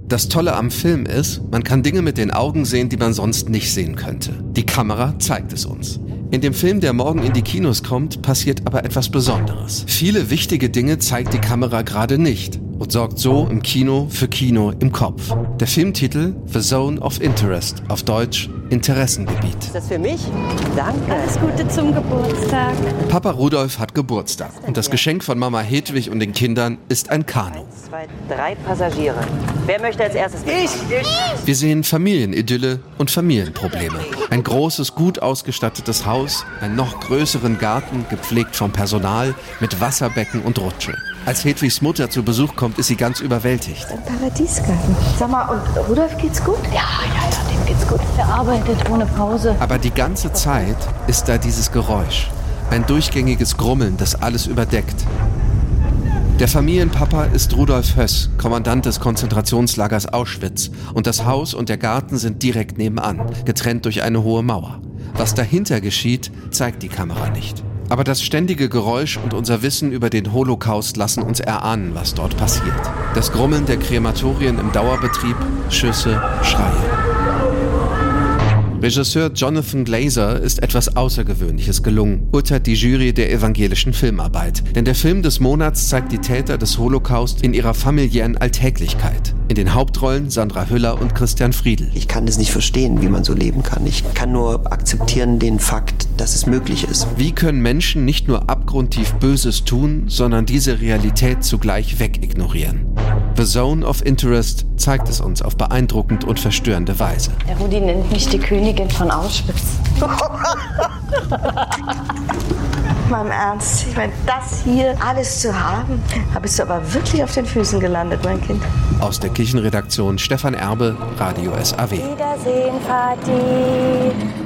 Das Tolle am Film ist, man kann Dinge mit den Augen sehen, die man sonst nicht sehen könnte. Die Kamera zeigt es uns. In dem Film, der morgen in die Kinos kommt, passiert aber etwas Besonderes. Viele wichtige Dinge zeigt die Kamera gerade nicht und sorgt so im Kino für Kino im Kopf. Der Filmtitel The Zone of Interest, auf Deutsch Interessengebiet. Ist das für mich? Danke. Alles Gute zum Geburtstag. Papa Rudolf hat Geburtstag und das Geschenk von Mama Hedwig und den Kindern ist ein Kanu. 1, 2, 3 Passagiere. Wer möchte als erstes mit? Wir sehen Familienidylle und Familienprobleme. Ein großes, gut ausgestattetes Haus, einen noch größeren Garten, gepflegt vom Personal, mit Wasserbecken und Rutsche. Als Hedwigs Mutter zu Besuch kommt, ist sie ganz überwältigt. Ein Paradiesgarten. Sag mal, und Rudolf geht's gut? Ja, dem geht's gut. Er arbeitet ohne Pause. Aber die ganze Zeit ist da dieses Geräusch. Ein durchgängiges Grummeln, das alles überdeckt. Der Familienpapa ist Rudolf Höss, Kommandant des Konzentrationslagers Auschwitz. Und das Haus und der Garten sind direkt nebenan, getrennt durch eine hohe Mauer. Was dahinter geschieht, zeigt die Kamera nicht. Aber das ständige Geräusch und unser Wissen über den Holocaust lassen uns erahnen, was dort passiert. Das Grummeln der Krematorien im Dauerbetrieb, Schüsse, Schreie. Regisseur Jonathan Glazer ist etwas Außergewöhnliches gelungen, urteilt die Jury der evangelischen Filmarbeit. Denn der Film des Monats zeigt die Täter des Holocaust in ihrer familiären Alltäglichkeit. In den Hauptrollen Sandra Hüller und Christian Friedl. Ich kann es nicht verstehen, wie man so leben kann. Ich kann nur akzeptieren den Fakt, dass es möglich ist. Wie können Menschen nicht nur abgrundtief Böses tun, sondern diese Realität zugleich wegignorieren? The Zone of Interest zeigt es uns auf beeindruckend und verstörende Weise. Der Rudi nennt mich die Königin von Auschwitz. Mal im Ernst, ich meine, das hier alles zu haben, da bist du aber wirklich auf den Füßen gelandet, mein Kind. Aus der Kirchenredaktion Stefan Erbe, Radio SAW. Wiedersehen, Vati.